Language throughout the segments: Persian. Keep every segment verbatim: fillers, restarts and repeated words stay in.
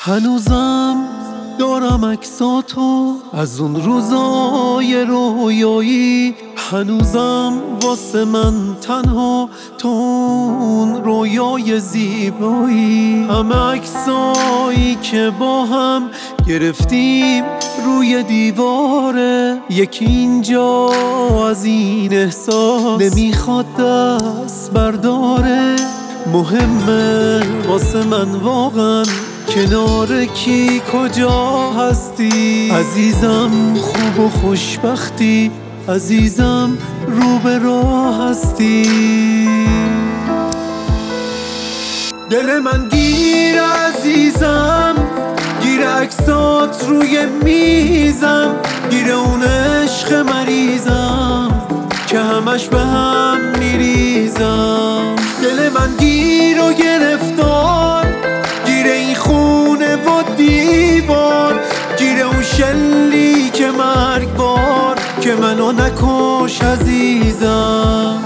هنوزم دارم عکساتو از اون روزای رویایی، هنوزم واسه من تنها تو اون رویای زیبایی. همه عکسایی که با هم گرفتیم روی دیواره، یکی اینجا از این احساس نمیخواد دست برداره. مهمه واسه من واقعا کنار کی کجا هستی، عزیزم خوب و خوشبختی، عزیزم رو به راه هستی. دل من گیر عزیزم، گیر عکسات روی میزم، گیر اون عشق مریضم که همش به هم میریزم. دل من گیر و گرفتار، گیر این خونه و دیوار، گیر اون شلی که مرگبار که منو نکش عزیزم.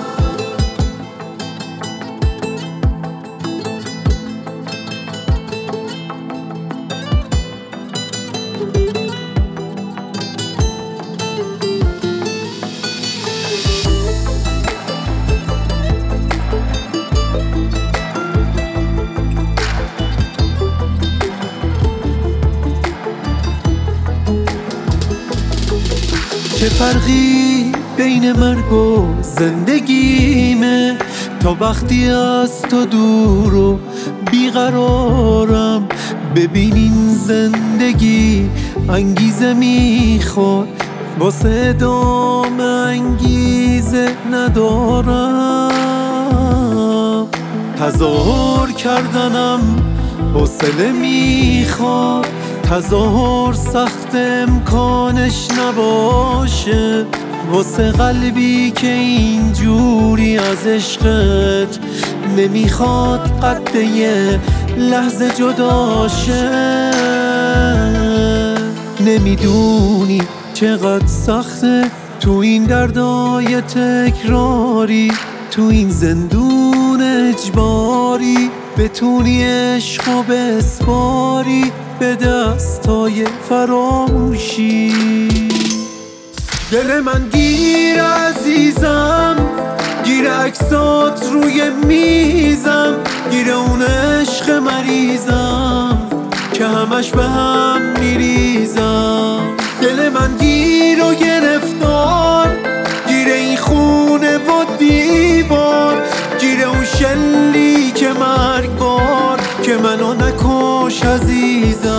چه فرقی بین مرگ و زندگیمه، تا وقتی از تو دور و بیقرارم. ببین این زندگی انگیزه میخواد، واسه ادامه انگیزه ندارم. تظاهر کردنم حوصله میخواد، تظاهر سخت امکانش نباشه، واسه قلبی که اینجوری از عشقت نمیخواد قد یه لحظه جداشه. نمیدونی چقدر سخته تو این دردای تکراری، تو این زندون اجباری بتونی عشقو بسپاری به دستای فراموشی. دل من گیر عزیزم، گیر عکسات روی میزم، گیر اون عشق مریضم که همش به هم میریزم. دل من گیر و گرفتار، گیر این خونه و دیوار، گیر اون شلی که مرگبار که منو نکش عزیزم.